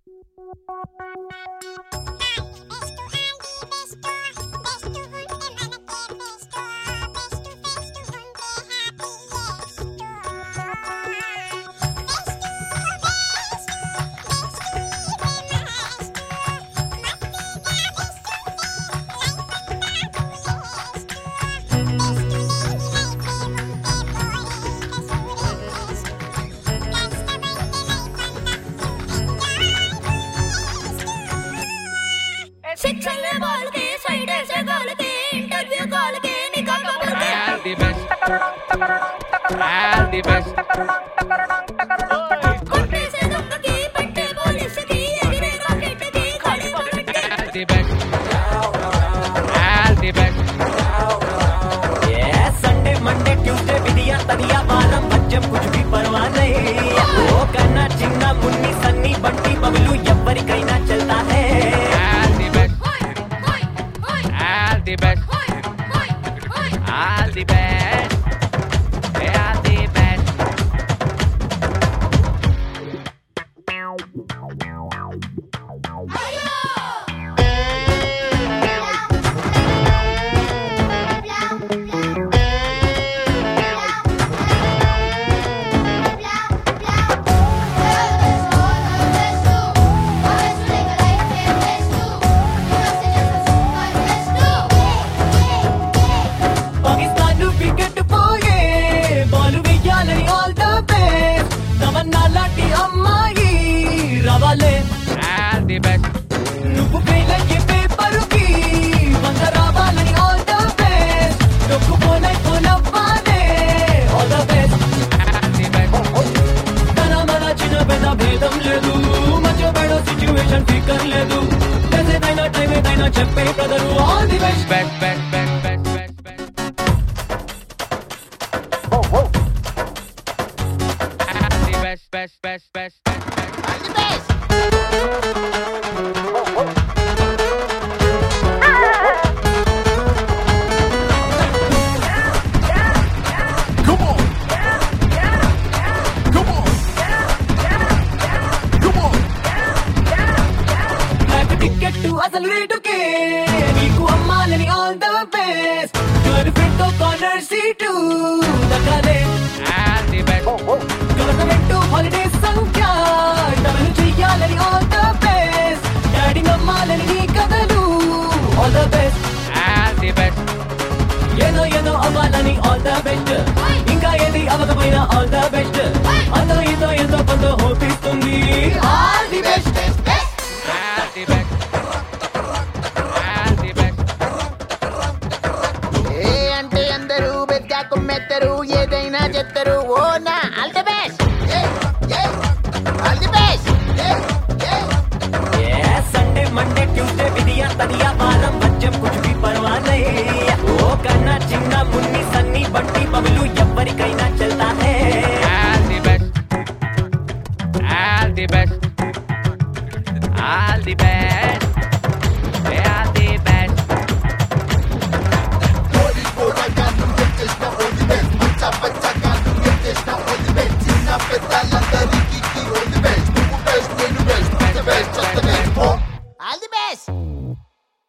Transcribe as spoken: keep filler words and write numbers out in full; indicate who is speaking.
Speaker 1: Sunday Monday Tuesday विदिया तनिया वारम बच्चम कुछ भी परवाह नहीं ओ कन्ना चिन्ना मुन्नी सन्नी बंटी बबलू ఎవ్వరికైనా चलता है
Speaker 2: All the best, all the best, all the best, all the best. All the best.
Speaker 1: నువ్వు వేలయ్యే పేపరుకి వంద రావాలని ఆల్ ద బెస్ట్ నువ్వు పోనై పోనవ్వాలే all the best
Speaker 2: All the best.
Speaker 1: తన మన చిన్న పెద్ద భేదం లేదు మధ్య బెడో సిచ్యువేషన్ ఫికర్ లేదు ఏదైనా టైం ఏదైనా చెప్పే brother all the best
Speaker 2: Best, best, best, best, best, best. All the best, best, best, best, best, best. All the best.
Speaker 1: Ticket అసలు రేటుకే నీకు అమ్మాలని all the best girlfriend తో కార్నర్ సీటు దక్కాలే
Speaker 2: All the best.
Speaker 1: Government holiday సంఖ్య double చెయ్యాలని all the best daddy నమ్మాలని నీ కథలు all the best
Speaker 2: All the best.
Speaker 1: ఏదో ఏదో అవ్వాలని ఆల్ ద బెస్ట్ ఇంకా ఏది అవ్వకపోయినా ఆల్ ద బెస్ట్ అంతో ఏదో ఎంతో కొంత హోపిస్తుంది all the best
Speaker 2: All the best. All the best.
Speaker 3: ఏ అంటే అందరూ బెద్దా కుమ్మెత్తరు ఏదైనా చెప్తారు ఓ నా all the best all the best
Speaker 1: Sunday Monday Tuesday विदिया तनिया वारम बच्चम कुछ भी परवाह नहीं ओ कन्ना चिन्ना मुन्नी सन्नी बंटी बबलू